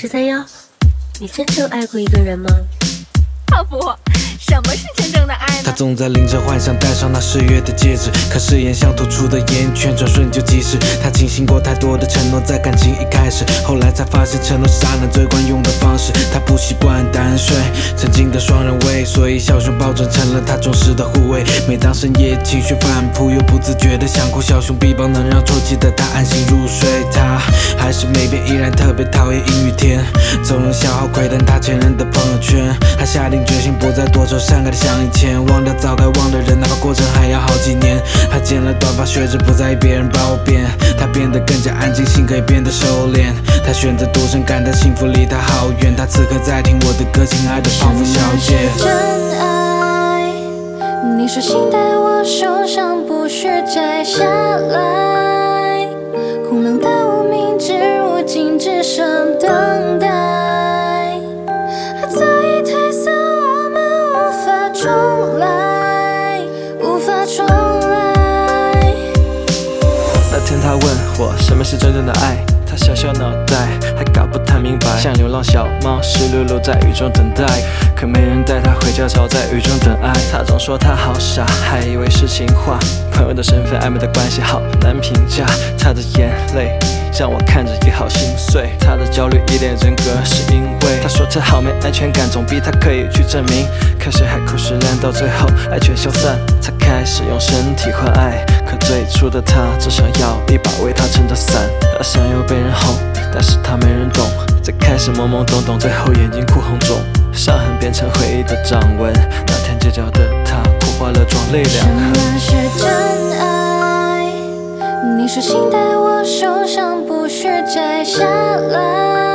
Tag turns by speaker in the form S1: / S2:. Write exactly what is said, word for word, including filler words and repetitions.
S1: 十三幺，你真正爱过一个人吗？
S2: 泡芙，什么是真正的爱呢？
S3: 他总在凌晨幻想戴上那岁月的戒指，可誓言像吐出的烟圈，转瞬就即逝。他进行过太多的承诺，在感情一开始，后来才发现承诺是渣男最惯用的方式。他不习惯单睡，曾经的双人位，所以小熊抱枕成了他忠实的护卫。每当深夜情绪反扑，又不自觉的想哭，小熊臂膀能让抽泣的他安心入睡。他还是没变，依然特别讨厌阴雨天，总能消耗窥探他前任的朋友圈。他下定决心不再多愁善感的像以前，忘掉早该忘的人，哪怕过程还要好几年。他剪了短发，学着不在意别人把我变，他变得更加安静，心可以变得收敛。他选择独身，感到幸福离他好远。他此刻在听我的歌，亲爱的胖芙小姐。
S4: 什么是真爱？你说心在我手上，不许摘下来。空冷的无名指，如今只剩等待。早已褪色，我们无法重来，无法重来。
S5: 那天他问我什么是真正的爱，他小小脑袋还搞不太明白，像流浪小猫湿漉漉在雨中等待，可没人带他回家，早在雨中等爱。他总说他好傻，还以为是情话，朋友的身份，暧昧的关系好难评价。他的眼泪让我看着也好心碎，他的焦虑依恋人格是因为他说他好没安全感，总比他可以去证明，可是海枯石烂，到最后爱全消散。他开始用身体换爱，可最初的他只想要一把为他撑的伞。他想要被人哄，但是他没人懂，最开始懵懵懂懂，最后眼睛哭红肿，伤痕变成回忆的掌纹。那天街角的他哭花了妆，泪两行。
S4: 什么是真爱？你说心在我手上，不许摘下来。